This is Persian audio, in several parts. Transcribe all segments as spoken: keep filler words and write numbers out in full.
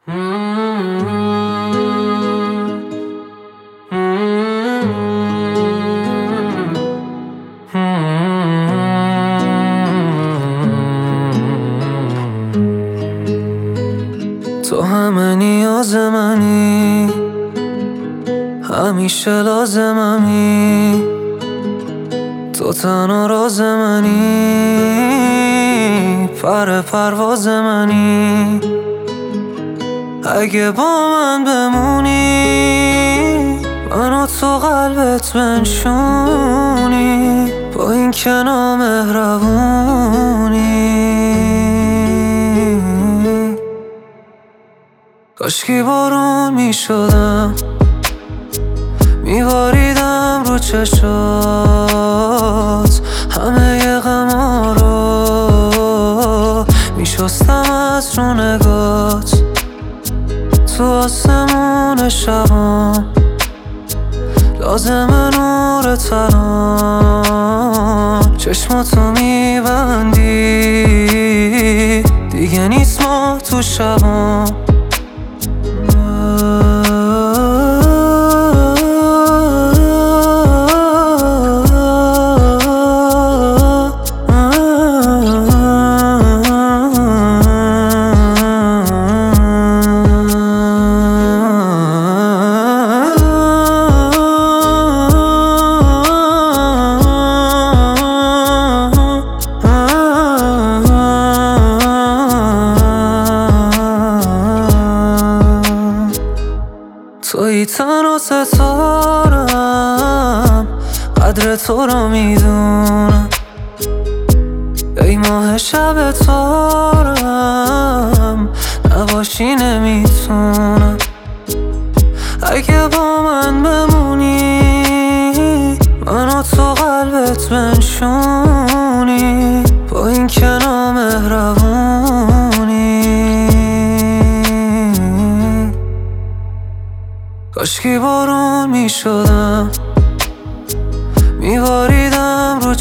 تو همه نیاز منی، همیشه لازممی، تو تنها راز منی، پر پرواز منی. اگه با من بمونی، منو تو قلبت بنشونی، با این که نامهربونی. کاشکی بارون میشدم، میباریدم رو چشات همه غما رو، میشستم از رو نگات تو آسمون شبام. لازمه نور تنام، چشماتو میبندی دیگه نیست ما تو شبام. توی تنها ستارم، قدر تو رو میدونم. ای ماه شب تارم، نباشی نمیتونم. اگه با من بمونی، منو تو قلبت بنشونی، با این که نامهربونی. کاشکی بارون میشدم، میباریدم رو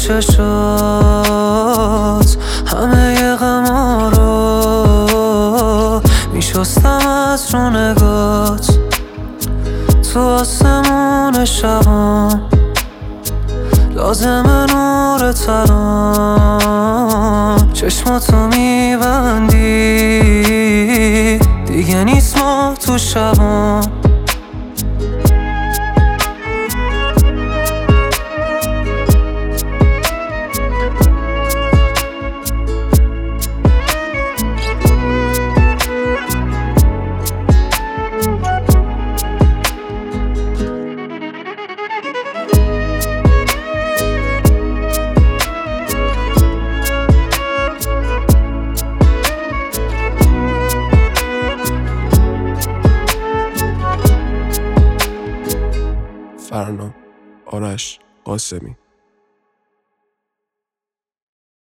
چشات همه غما رو، میشستم از رو نگات تو آسمون شبام. لازمه نور تنام، چشماتو میبندی دیگه نیست ما تو شبام. فرنام آرش قاسمی.